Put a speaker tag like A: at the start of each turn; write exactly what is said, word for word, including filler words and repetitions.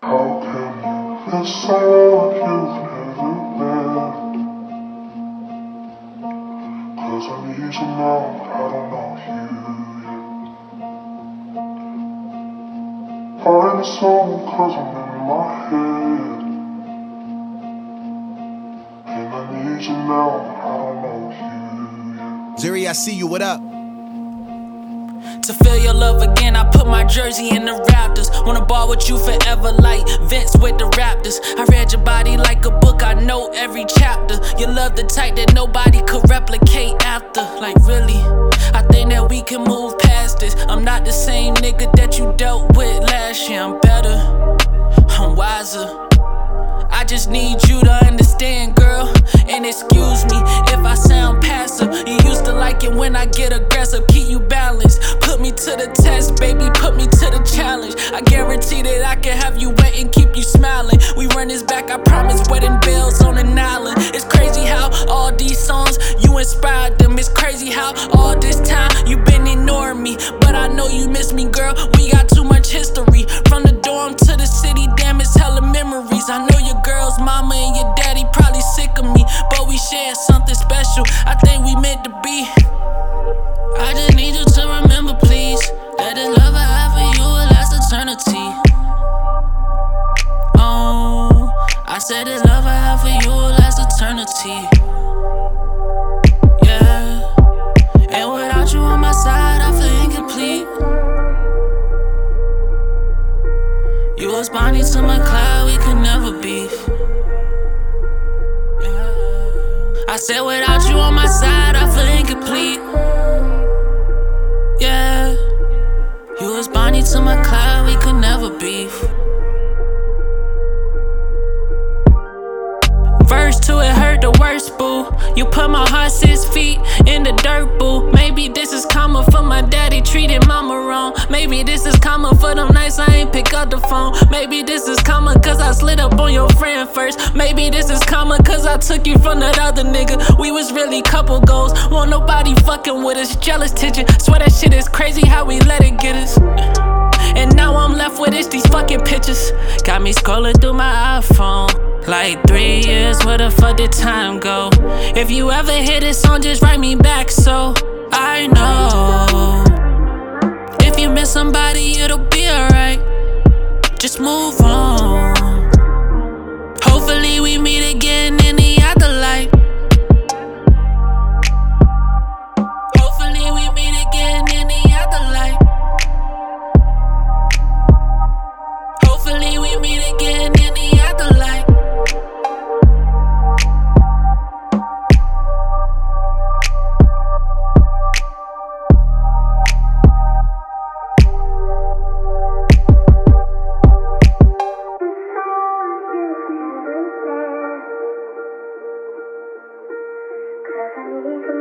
A: How can you feel so you've never been? Cause I need you now, I don't know you yet. Find a song cause I'm in my head. And I need you now, I don't know you yet.
B: Zuri, I see you, what up?
C: To feel your love again, I put my jersey in the Raptors. Wanna ball with you forever like Vince with the Raptors. I read your body like a book, I know every chapter. You love the type that nobody could replicate after. Like really, I think that we can move past this. I'm not the same nigga that you dealt with last year. I'm better, I'm wiser. I just need you to understand, girl. And excuse me if I sound passive. You used to like it when I get aggressive. Keep you balanced. Put me to the test, baby. Put me to the challenge. I guarantee that I can have you wet and keep you smiling. We run this back, I promise. Wedding bells on an island. It's crazy how all these songs, you inspired them. It's crazy how all this time you been ignoring me. But I know you miss me, girl. We got too much history. From the dorm to the city, damn, it's hella memories. I know your girl's mama and your daddy probably sick of me, but we share something special. I think we meant to be. I just need you to remember, please, that this love I have for you will last eternity. Oh, I said this love I have for you will last eternity. Yeah, and without you on my side, I feel incomplete. You was Bonnie to my Clyde, we could never beef. I said without you on my side, I feel incomplete. Yeah, you was Bonnie to my Clyde, we could never beef. Verse two, it hurt the worst, boo. You put my heart six feet in the dirt, boo. Maybe this is karma for my daddy treated mama wrong. Maybe this is karma for them nights I ain't pick up the phone. Maybe this is karma cause I slid up on your friend first. Maybe this is karma cause I took you from that other nigga. We was really couple goals, won't nobody fucking with us. Jealous tension, swear that shit is crazy how we let it get us. And now I'm left with it's these fucking pictures. Got me scrolling through my iPhone. Like three years, where the fuck did time go? If you ever hear this song, just write me back so I know. If you miss somebody, it'll be alright. Just move on. Hopefully we meet again in the afterlife. Hopefully we meet again in the afterlife. Hopefully we meet again in the afterlife.
A: Cause I need you